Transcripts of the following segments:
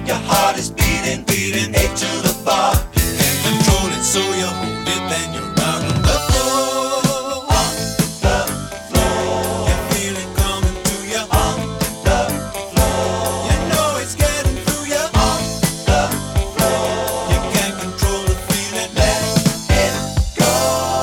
Your heart is beating, beating, A to the bar. You can't control it, so you hold it, then you're out on the floor. On the floor. You feel it coming to you. On the floor. You know it's getting through you. On the floor. You can't control the feeling. Let it go.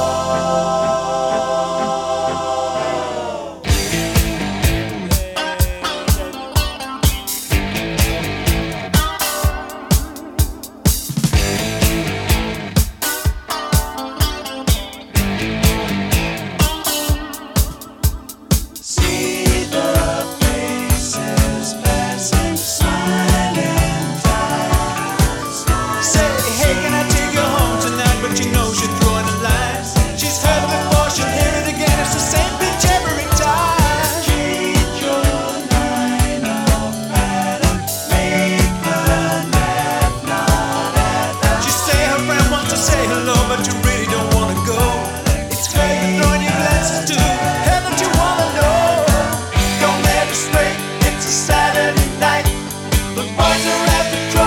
See the faces passing, smiling times. Say, hey, can I take you home tonight? But you know she's throwing the lines. She's heard it before, she'll hear it again. It's the same bitch every time. Change your line of pattern, make her laugh, not at her. She say her friend wants to say hello, but you really don't wanna go. It's great you're throwing your glances too. Hell, don't you wanna know? Don't let her stray. It's a Saturday night. The boys are after trouble.